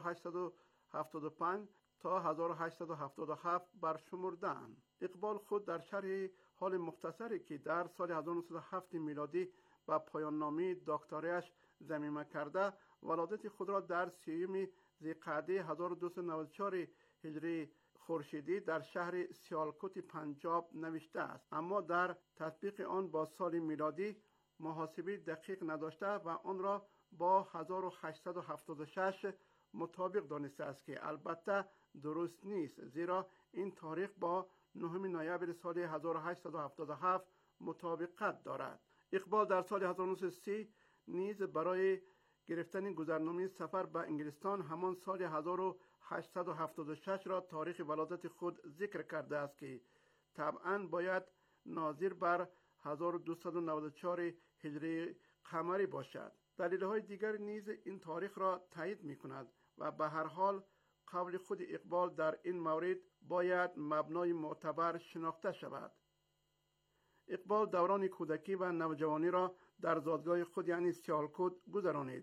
1875 تا 1877 برشمردند. اقبال خود در شرح حال مختصری که در سال 1907 میلادی و پایان نامه دکتراش ضمیمه کرده ولادت خود را در 30 ذی‌قعده 1294 هجری خورشیدی در شهر سیالکوت پنجاب نوشته است، اما در تطبیق آن با سال میلادی محاسبه دقیق نداشته و آن را با 1876 مطابق دانسته است که البته درست نیست، زیرا این تاریخ با 9 نوامبر سال 1877 مطابقت دارد. اقبال در سال 1930 نیز برای گرفتن گذرنامه سفر به انگلستان همان سال 1876 را تاریخ ولادت خود ذکر کرده است که طبعاً باید ناظر بر 1294 هجری قمری باشد. دلیل‌های دیگر نیز این تاریخ را تایید می‌کند و به هر حال قول خود اقبال در این مورد باید مبنای معتبر شناخته شود. اقبال دوران کودکی و نوجوانی را در زادگاه خود یعنی سیالکوت گذرانید